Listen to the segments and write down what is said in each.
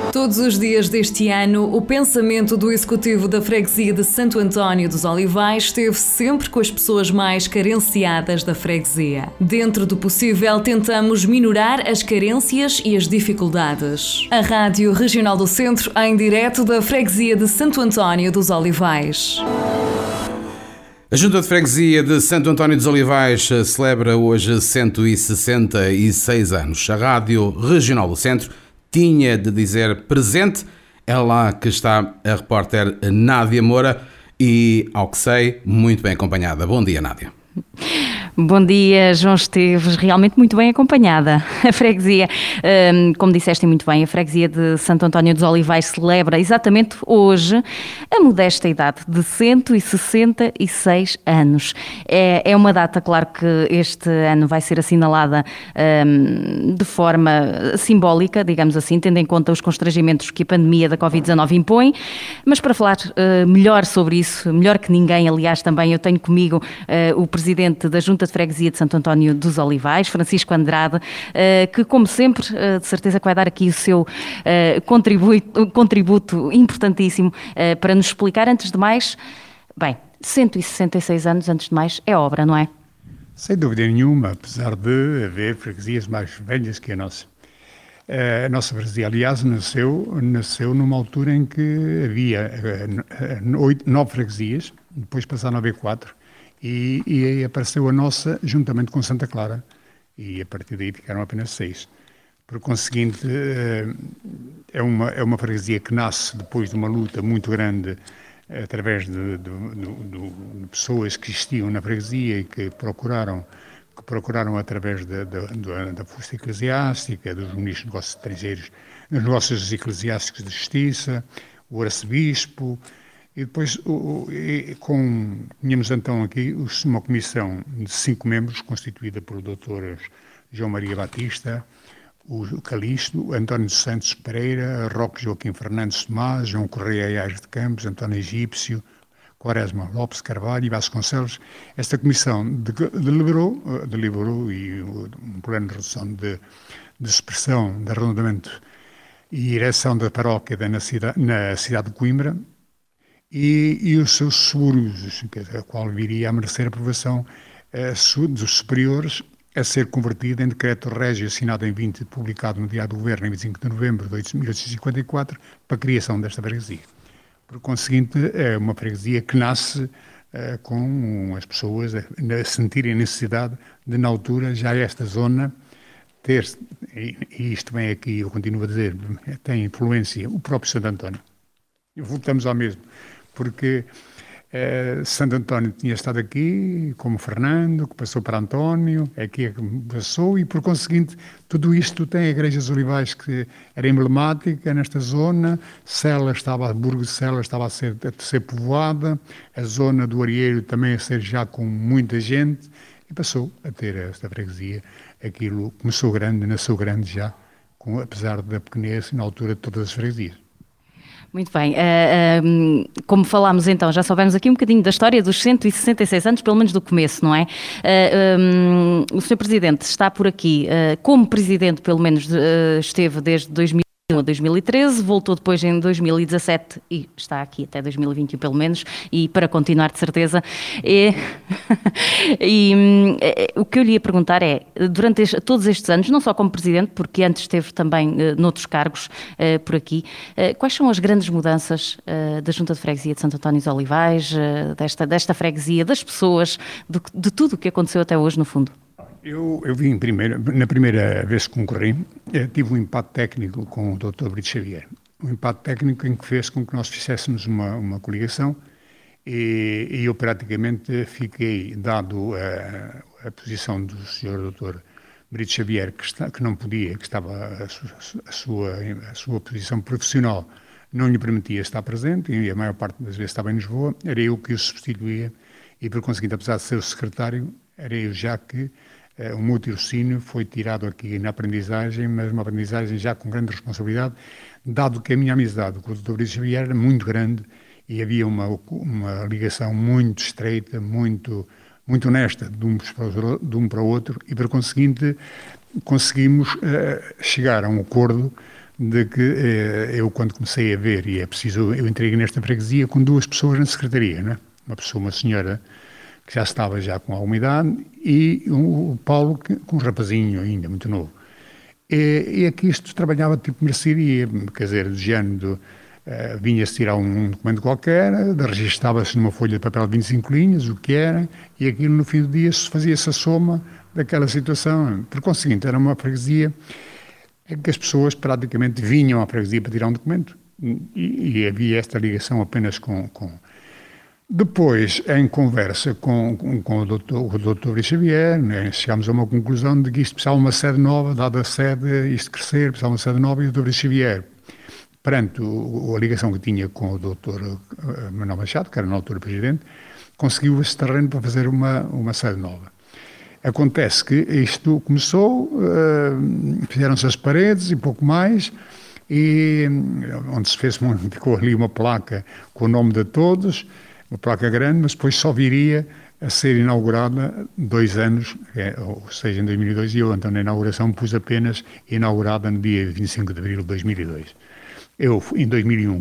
Todos os dias deste ano, o pensamento do Executivo da Freguesia de Santo António dos Olivais esteve sempre com as pessoas mais carenciadas da freguesia. Dentro do possível, tentamos minorar as carências e as dificuldades. A Rádio Regional do Centro, em direto da Freguesia de Santo António dos Olivais. A Junta de Freguesia de Santo António dos Olivais celebra hoje 166 anos. A Rádio Regional do Centro tinha de dizer presente. É lá que está a repórter Nádia Moura e, ao que sei, muito bem acompanhada. Bom dia, Nádia. Bom dia, João Esteves, realmente muito bem acompanhada. A freguesia, como disseste muito bem, a freguesia de Santo António dos Olivais celebra exatamente hoje a modesta idade de 166 anos. É uma data, claro que este ano vai ser assinalada de forma simbólica, digamos assim, tendo em conta os constrangimentos que a pandemia da Covid-19 impõe, mas para falar melhor sobre isso, melhor que ninguém, aliás, também eu tenho comigo o presidente da Junta de Freguesia de Santo António dos Olivais, Francisco Andrade, que, como sempre, de certeza que vai dar aqui o seu contributo importantíssimo para nos explicar. Antes de mais, bem, 166 anos, antes de mais, é obra, não é? Sem dúvida nenhuma, apesar de haver freguesias mais velhas que a nossa. A nossa freguesia, aliás, nasceu numa altura em que havia 9 freguesias, depois passaram a haver 4, e apareceu a nossa juntamente com Santa Clara, e a partir daí ficaram apenas 6. Por conseguinte, é uma freguesia que nasce depois de uma luta muito grande através de pessoas que existiam na freguesia e que procuraram através da força eclesiástica, dos ministros de negócios estrangeiros, dos negócios eclesiásticos de justiça, o arcebispo. E depois tínhamos então aqui uma comissão de 5 membros, constituída por Dr. João Maria Batista, o Calixto, António dos Santos Pereira, Roque Joaquim Fernandes Tomás, João Correia Ayres de Campos, António Egípcio, Quaresma Lopes Carvalho e Vasconcelos. Esta comissão deliberou e um plano de redução de expressão, de arredondamento e ereção da paróquia na cidade de Coimbra, e os seus seguros, a qual viria a merecer aprovação dos superiores, a ser convertida em decreto régio assinado em 20, publicado no Diário do Governo em 25 de novembro de 1854, para a criação desta freguesia. Por conseguinte, é uma freguesia que nasce com as pessoas a sentirem a necessidade de, na altura, já esta zona ter, e isto vem aqui, eu continuo a dizer, tem influência, o próprio Santo António. E voltamos ao mesmo, porque Santo António tinha estado aqui, como Fernando, que passou para António, aqui é que passou, e por conseguinte, tudo isto tem a Igreja dos Olivais, que era emblemática nesta zona. Burgo de Sela estava a ser povoada, a zona do Arieiro também a ser já com muita gente, e passou a ter esta freguesia. Aquilo começou grande, nasceu grande já, apesar da pequenez na altura de todas as freguesias. Muito bem, como falámos então, já soubemos aqui um bocadinho da história dos 166 anos, pelo menos do começo, não é? O Sr. Presidente está por aqui, como Presidente pelo menos esteve desde 2001 a 2013, voltou depois em 2017 e está aqui até 2021 pelo menos, e para continuar de certeza. O que eu lhe ia perguntar é, durante todos estes anos, não só como Presidente, porque antes esteve também noutros cargos por aqui, quais são as grandes mudanças da Junta de Freguesia de Santo António dos Olivais, desta freguesia, das pessoas, de tudo o que aconteceu até hoje no fundo? Eu vim na primeira vez que concorri, tive um empate técnico com o Dr. Brito Xavier. Um empate técnico em que fez com que nós fizéssemos uma coligação, e eu praticamente fiquei, dado a posição do Sr. Dr. Brito Xavier, que não podia, que estava a sua posição profissional não lhe permitia estar presente, e a maior parte das vezes estava em Lisboa, era eu que o substituía, e por conseguinte, apesar de ser o secretário, era eu já que o meu tirocínio foi tirado aqui na aprendizagem, mas uma aprendizagem já com grande responsabilidade, dado que a minha amizade com o Dr. Brito Xavier era muito grande e havia uma ligação muito estreita, muito honesta de um para o outro, e por conseguinte conseguimos chegar a um acordo de que eu, quando comecei a ver, e é preciso, eu entrei nesta freguesia com 2 pessoas na secretaria, né? Uma senhora que já estava já com alguma idade, e o Paulo, com um rapazinho ainda, muito novo. E aqui isto trabalhava tipo mercearia, quer dizer, do género, vinha-se tirar um documento qualquer, registava-se numa folha de papel de 25 linhas, o que era, e aquilo no fim do dia fazia-se a soma daquela situação. Por conseguinte, era uma freguesia em que as pessoas praticamente vinham à freguesia para tirar um documento, e havia esta ligação apenas com... Depois, em conversa com o doutor Xavier, né, chegámos a uma conclusão de que isto precisava de uma sede nova, dada a sede, isto crescer, precisava de uma sede nova, e o doutor Xavier, perante a ligação que tinha com o doutor Manuel Machado, que era na altura presidente, conseguiu esse terreno para fazer uma sede nova. Acontece que isto começou, fizeram-se as paredes e pouco mais, e onde se fez, ficou ali uma placa com o nome de todos, uma placa grande, mas depois só viria a ser inaugurada 2 anos, ou seja, em 2002, e eu então na inauguração pus apenas inaugurada no dia 25 de abril de 2002. Eu, em 2001,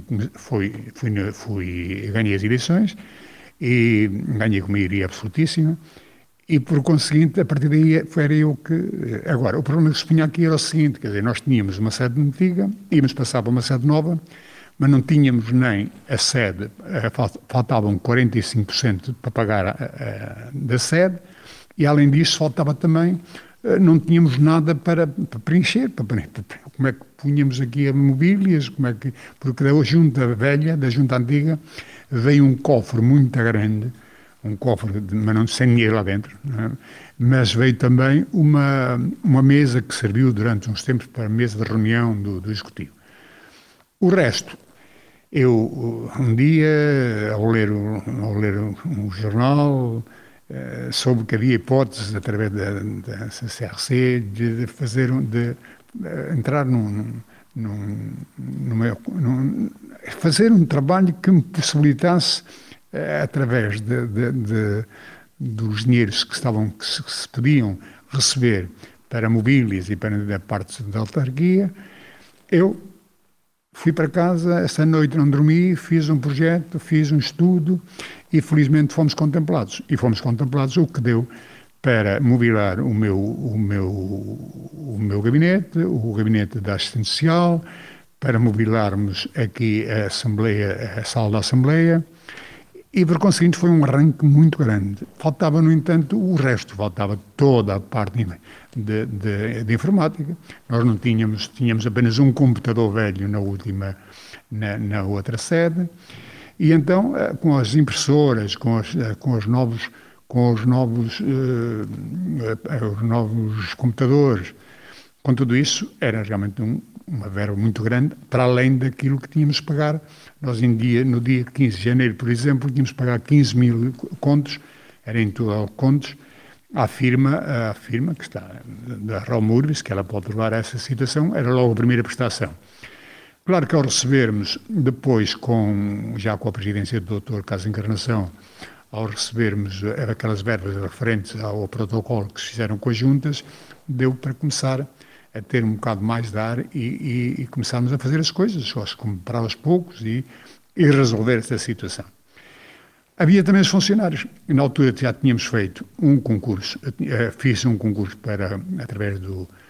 ganhei as eleições, e ganhei com maioria absolutíssima, e por conseguinte, a partir daí, era eu que... Agora, o problema que se punha aqui era o seguinte, quer dizer, nós tínhamos uma sede antiga, íamos passar para uma sede nova, mas não tínhamos nem a sede, faltavam 45% para pagar da sede, e além disso faltava também, não tínhamos nada para preencher, como é que punhamos aqui as mobílias, porque da junta velha, da junta antiga, veio um cofre muito grande, um cofre, mas não sem dinheiro lá dentro, não é? Mas veio também uma mesa que serviu durante uns tempos para a mesa de reunião do Executivo. O resto, eu um dia, ao ler um jornal, soube que havia hipóteses, através da CRC, de entrar fazer um trabalho que me possibilitasse, através dos dinheiros que se podiam receber para mobílias e para a parte da autarquia, eu fui para casa, essa noite não dormi, fiz um projeto, fiz um estudo e felizmente fomos contemplados. E fomos contemplados, o que deu para mobilar o meu gabinete, o gabinete da assistente social, para mobilarmos aqui a sala da Assembleia, e por conseguinte foi um arranque muito grande. Faltava, no entanto, o resto, faltava toda a parte de informática. Nós não tínhamos apenas um computador velho na outra sede, e então com as impressoras, com os novos computadores, com tudo isso, era realmente uma verba muito grande, para além daquilo que tínhamos que pagar. Nós, no dia 15 de janeiro, por exemplo, tínhamos que pagar 15 mil contos, era em total contos, à firma que está, da Romurvis, que ela pode levar a essa situação, era logo a primeira prestação. Claro que ao recebermos, depois, já com a presidência do Dr. Carlos Encarnação, ao recebermos aquelas verbas referentes ao protocolo que se fizeram com as juntas, deu para começar a ter um bocado mais de ar e começámos a fazer as coisas, só comprar aos poucos e resolver esta situação. Havia também os funcionários. Na altura já tínhamos feito um concurso, fiz um concurso através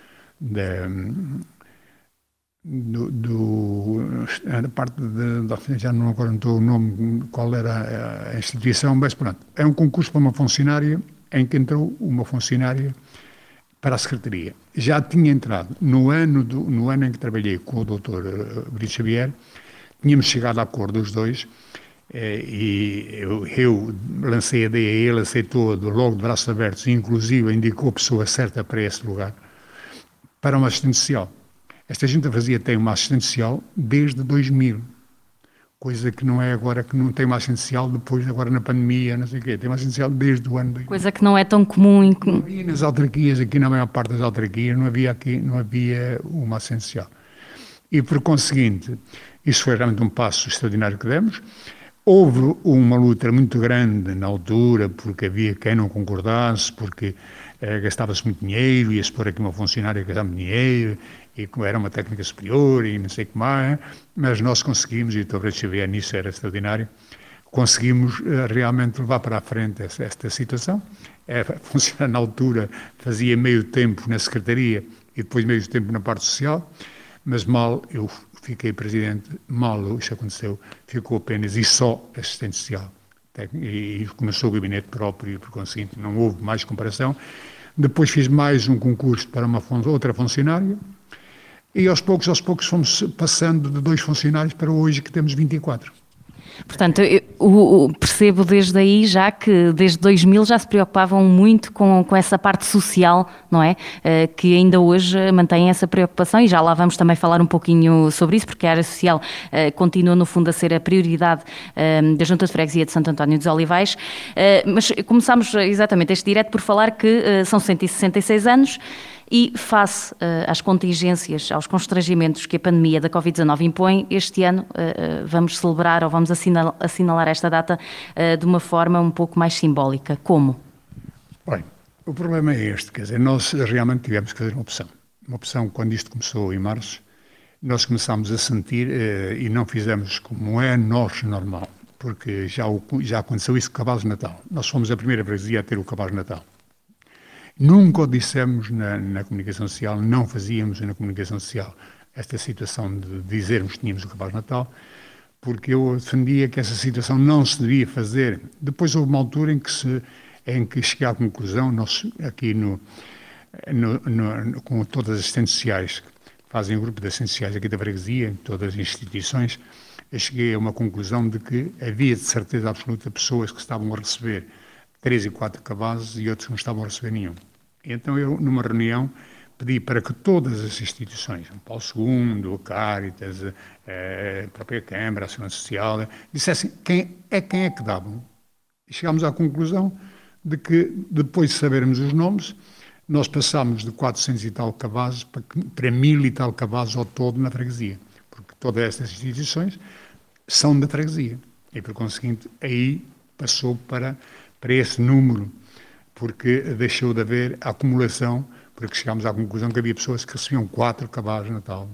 da parte já não agora não estou o nome, qual era a instituição, mas pronto, é um concurso para uma funcionária, em que entrou uma funcionária para a Secretaria. Já tinha entrado no ano em que trabalhei com o Dr. Brito Xavier, tínhamos chegado a acordo os dois, e eu lancei a ideia, ele aceitou logo de braços abertos, e inclusive indicou a pessoa certa para esse lugar, para uma assistente social. Esta gente tem uma assistente social desde 2000, coisa que não é agora, que não tem uma assistente social depois, agora na pandemia, não sei o quê, tem uma assistente social desde o ano 2000. Coisa que não é tão comum. Não havia nas autarquias, aqui na maior parte das autarquias, não havia uma assistente social. E por conseguinte, isso foi realmente um passo extraordinário que demos. Houve uma luta muito grande na altura, porque havia quem não concordasse, porque gastava-se muito dinheiro, ia-se pôr aqui uma funcionária que gastava muito dinheiro, e era uma técnica superior e não sei o que mais, mas nós conseguimos, e o Dr. Xavier nisso era extraordinário, conseguimos realmente levar para a frente esta situação. Funcionar na altura, fazia meio tempo na Secretaria e depois meio tempo na parte social, mas mal eu fiquei presidente, mal isso aconteceu, ficou apenas e só assistente social. E começou o gabinete próprio e, por conseguinte, não houve mais comparação. Depois fiz mais um concurso para outra funcionária e aos poucos fomos passando de 2 funcionários para hoje que temos 24. Portanto, eu percebo desde aí já que desde 2000 já se preocupavam muito com essa parte social, não é? Que ainda hoje mantém essa preocupação e já lá vamos também falar um pouquinho sobre isso, porque a área social continua no fundo a ser a prioridade da Junta de Freguesia de Santo António dos Olivais. Mas começámos exatamente este direto por falar que são 166 anos. E face às contingências, aos constrangimentos que a pandemia da Covid-19 impõe, este ano vamos celebrar ou vamos assinalar esta data de uma forma um pouco mais simbólica. Como? Bem, o problema é este, quer dizer, nós realmente tivemos que fazer uma opção. Uma opção, quando isto começou em março, nós começámos a sentir e não fizemos como é normal, porque já aconteceu isso com o Cavalos de Natal. Nós fomos a primeira freguesia a ter o Cavalos de Natal. Nunca o dissemos na comunicação social, não fazíamos na comunicação social esta situação de dizermos que tínhamos o Cavalos de Natal, porque eu defendia que essa situação não se devia fazer. Depois houve uma altura em que cheguei à conclusão, nós aqui com todas as assistentes sociais, que fazem o grupo de assistentes sociais aqui da freguesia, todas as instituições, eu cheguei a uma conclusão de que havia de certeza absoluta pessoas que estavam a receber 3 e 4 cabazes e outros não estavam a receber nenhum. Então eu, numa reunião, pedi para que todas as instituições, o Paulo II, a Cáritas, a própria Câmara, a Segurança Social, dissessem quem é que davam. E chegámos à conclusão de que, depois de sabermos os nomes, nós passámos de 400 e tal cabazes para 1.000 e tal cabazes ao todo na freguesia, porque todas estas instituições são da freguesia. E, por conseguinte, aí passou para esse número, porque deixou de haver acumulação, porque chegámos à conclusão que havia pessoas que recebiam 4 cabazes de Natal.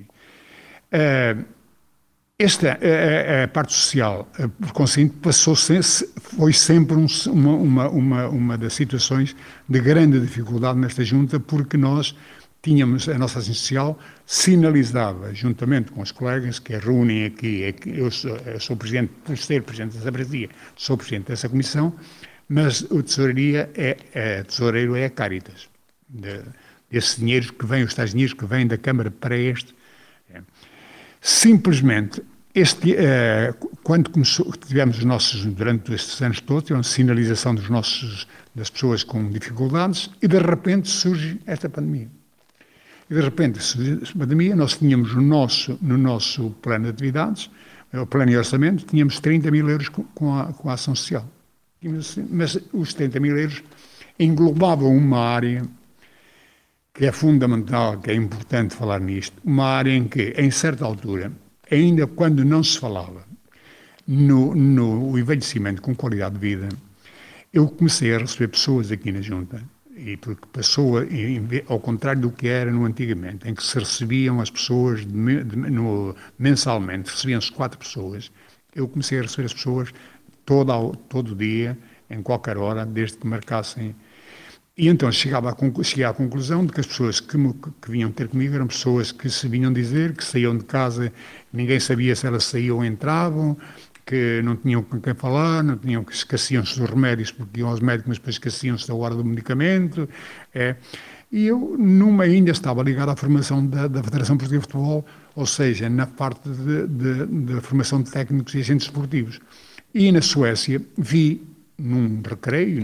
A parte social, por conseguinte, foi sempre uma das situações de grande dificuldade nesta junta, porque nós tínhamos, a nossa assistência social sinalizava, juntamente com os colegas que a reúnem aqui, eu sou presidente, por ser presidente dessa freguesia, sou presidente dessa comissão, mas o tesoureiro é a Cáritas, desses dinheiros que vêm, os tais dinheiros que vêm da Câmara para este. Simplesmente, quando tivemos durante estes anos todos, tivemos sinalização das pessoas com dificuldades e de repente surge esta pandemia. E de repente surge esta pandemia, nós tínhamos no nosso plano de atividades, o plano de orçamento, tínhamos 30 mil euros com a ação social. Mas os 30 mil euros englobavam uma área que é fundamental, que é importante falar nisto, uma área em que, em certa altura, ainda quando não se falava no envelhecimento com qualidade de vida, eu comecei a receber pessoas aqui na Junta, e porque passou, ao contrário do que era no antigamente, em que se recebiam as pessoas mensalmente, recebiam-se 4 pessoas, eu comecei a receber as pessoas todo dia, em qualquer hora, desde que marcassem. E então cheguei à conclusão de que as pessoas que vinham ter comigo eram pessoas que se vinham dizer que saíam de casa, ninguém sabia se elas saíam ou entravam, que não tinham com quem falar, não tinham, que esqueciam-se dos remédios porque iam aos médicos, mas depois esqueciam-se da hora do medicamento. E eu ainda estava ligado à formação da Federação Portuguesa de Futebol, ou seja, na parte da formação de técnicos e agentes esportivos. E na Suécia vi, num recreio,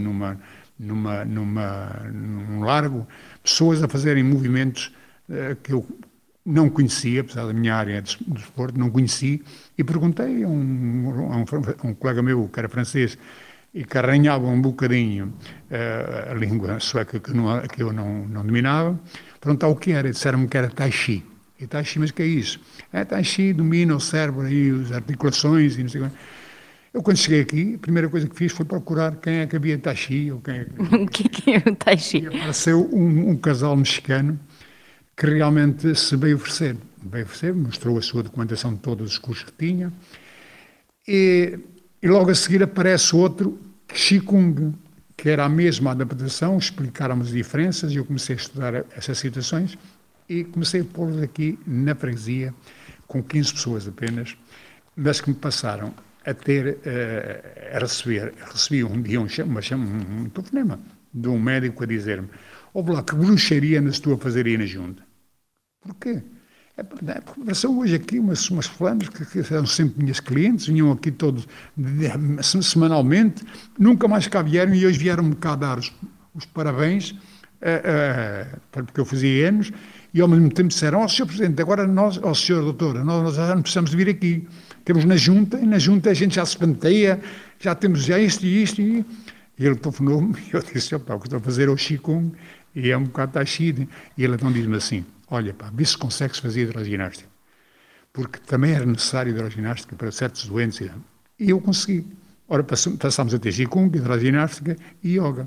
num largo, pessoas a fazerem movimentos que eu não conhecia, apesar da minha área do desporto, não conheci, e perguntei a um colega meu, que era francês, e que arranhava um bocadinho a língua sueca que eu não dominava, perguntava o que era, e disseram-me que era Tai Chi. E Tai Chi, mas o que é isso? Tai Chi domina o cérebro e as articulações e não sei o que. Eu, quando cheguei aqui, a primeira coisa que fiz foi procurar quem é que havia Tai Chi. Ou quem é que... O que é o Tai Chi? E apareceu um casal mexicano que realmente se veio oferecer. Mostrou a sua documentação de todos os cursos que tinha, e logo a seguir aparece outro, Qigong, que era a mesma adaptação, explicaram-me as diferenças, e eu comecei a estudar essas situações, e comecei a pô-los aqui na freguesia, com 15 pessoas apenas, mas que me passaram a ter, a receber. Recebi um dia um telefonema de um médico a dizer-me: ouve lá, que bruxaria andas tu a fazer aí na junta? Porquê? Porque são hoje aqui umas fulanas que eram sempre minhas clientes, vinham aqui todos semanalmente, nunca mais cá vieram, e hoje vieram-me cá dar os parabéns, porque eu fazia anos, e ao mesmo tempo disseram: Sr. Presidente, agora nós, Sr. Doutora, nós já não precisamos de vir aqui, temos na junta, e na junta a gente já se penteia, já temos já isto e isto, e ele telefonou-me, e eu disse: o que estou a fazer é o Qigong, e é um bocado Tai Chi, e ele então diz-me assim: olha, vê se consegues fazer hidroginástica, porque também era necessário hidroginástica para certos doentes, e eu consegui. Ora, passámos a ter Qigong, hidroginástica e yoga.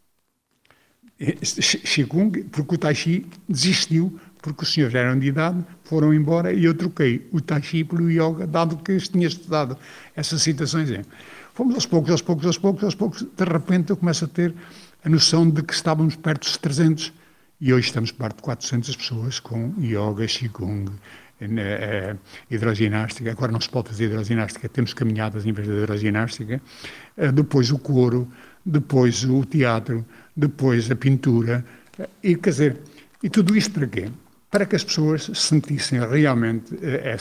Qigong, porque o Tai Chi desistiu, porque os senhores eram de idade, foram embora, e eu troquei o Tai Chi pelo yoga, dado que eu tinha estudado essas situações. Fomos aos poucos, de repente eu começo a ter a noção de que estávamos perto dos 300, e hoje estamos perto de 400 pessoas com yoga, Qigong, hidroginástica. Agora não se pode fazer hidroginástica, temos caminhadas em vez de hidroginástica, depois o coro, depois o teatro, depois a pintura, e quer dizer, e tudo isto para quê? Para que as pessoas sentissem realmente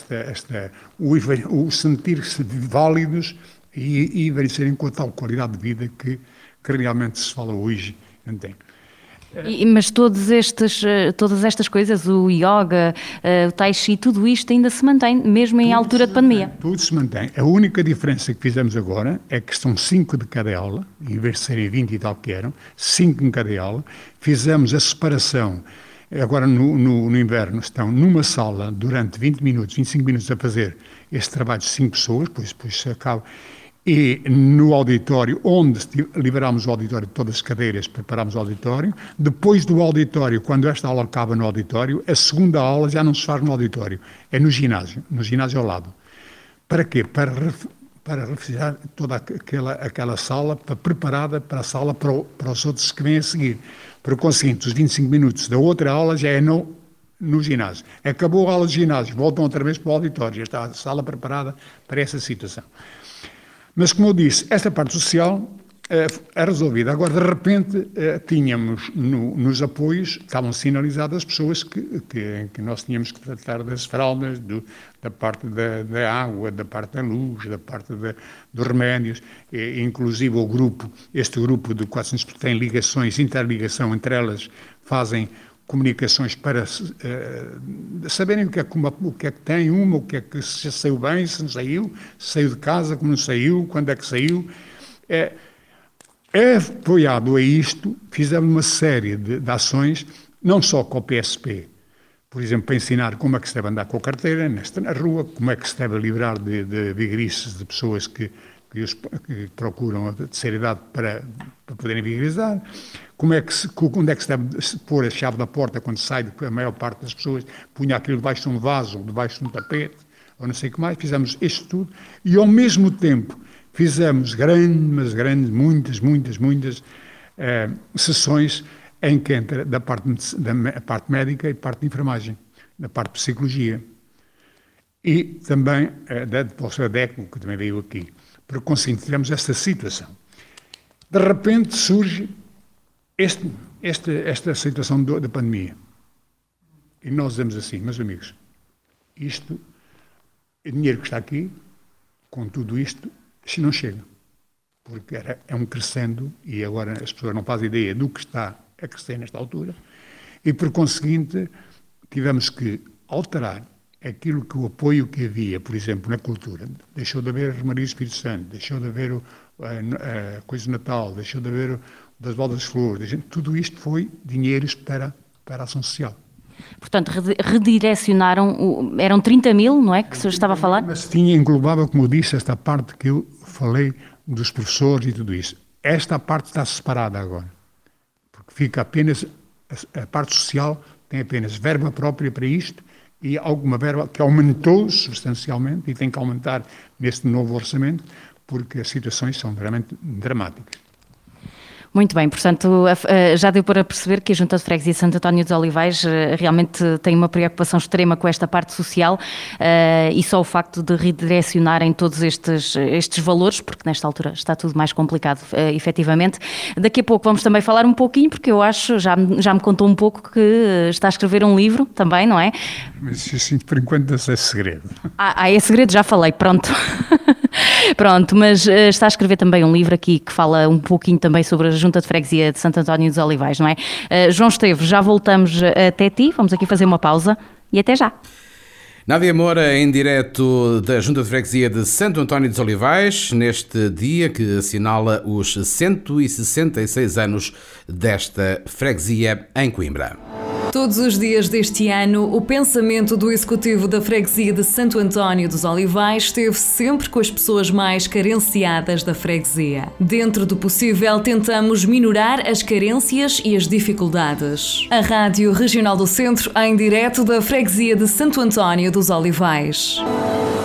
o sentir-se válidos e envelhecerem com a tal qualidade de vida que realmente se fala hoje, não tem. Mas todas estas coisas, o yoga, o tai chi, tudo isto ainda se mantém, mesmo em altura de pandemia? Tudo se mantém. A única diferença que fizemos agora é que são 5 de cada aula, em vez de serem 20 e tal que eram, 5 em cada aula. Fizemos a separação. Agora no inverno estão numa sala durante 20 minutos, 25 minutos a fazer este trabalho de 5 pessoas, depois se acaba. E no auditório, onde liberámos o auditório de todas as cadeiras, preparámos o auditório. Depois do auditório, quando esta aula acaba no auditório, a segunda aula já não se faz no auditório, é no ginásio ao lado. Para quê? Para refrigerar toda aquela sala, preparada para a sala para os outros que vêm a seguir. Por conseguinte, os 25 minutos da outra aula já é no ginásio. Acabou a aula de ginásio, voltam outra vez para o auditório, já está a sala preparada para essa situação. Mas, como eu disse, esta parte social é resolvida. Agora, de repente, tínhamos nos apoios, estavam sinalizadas as pessoas que nós tínhamos que tratar das fraldas, da parte da água, da parte da luz, da parte dos remédios, inclusive este grupo de 400 que tem ligações, interligação entre elas, fazem comunicações para saberem o que é que tem uma, o que é que se saiu bem, se não saiu, se saiu de casa, como não saiu, quando é que saiu. Apoiado a isto, fizemos uma série de ações, não só com o PSP, por exemplo, para ensinar como é que se deve andar com a carteira na rua, como é que se deve livrar de vigarices, de pessoas que procuram a terceira idade para poderem vigarizar, onde é que se deve pôr a chave da porta quando sai, a maior parte das pessoas punha aquilo debaixo de um vaso, ou debaixo de um tapete, ou não sei o que mais. Fizemos isto tudo, e ao mesmo tempo fizemos muitas sessões em que entra da parte médica e parte de enfermagem, da parte de psicologia, e também da professora Deco, que também veio aqui. Para conseguir, tivemos esta situação. De repente surge esta situação da pandemia. E nós dizemos assim: meus amigos, o dinheiro que está aqui, com tudo isto não chega. Porque é um crescendo, e agora as pessoas não fazem ideia do que está a crescer nesta altura, e por conseguinte tivemos que alterar aquilo que o apoio que havia, por exemplo, na cultura. Deixou de haver Romaria do Espírito Santo, deixou de haver a coisa de Natal, deixou de haver das Bodas de Flores, tudo isto foi dinheiros para a ação social. Portanto, redirecionaram, eram 30 mil, não é, que o senhor estava a falar? Mas englobava, como eu disse, esta parte que eu falei dos professores e tudo isso. Esta parte está separada agora, porque fica apenas a parte social, tem apenas verba própria para isto e alguma verba que aumentou substancialmente e tem que aumentar neste novo orçamento, porque as situações são realmente dramáticas. Muito bem, portanto, já deu para perceber que a Junta de Freguesia de Santo António dos Olivais realmente tem uma preocupação extrema com esta parte social e só o facto de redirecionarem todos estes valores, porque nesta altura está tudo mais complicado, efetivamente. Daqui a pouco vamos também falar um pouquinho, porque eu acho, já me contou um pouco que está a escrever um livro também, não é? Mas assim, por enquanto, é segredo. É segredo, já falei, pronto. Pronto, mas está a escrever também um livro aqui que fala um pouquinho também sobre a Junta de Freguesia de Santo António dos Olivais, não é? João Esteves, já voltamos até ti, vamos aqui fazer uma pausa e até já. Nádia Moura, em direto da Junta de Freguesia de Santo António dos Olivais, neste dia que assinala os 166 anos desta freguesia em Coimbra. Todos os dias deste ano, o pensamento do Executivo da Freguesia de Santo António dos Olivais esteve sempre com as pessoas mais carenciadas da freguesia. Dentro do possível, tentamos minorar as carências e as dificuldades. A Rádio Regional do Centro, em direto da Freguesia de Santo António dos Olivais.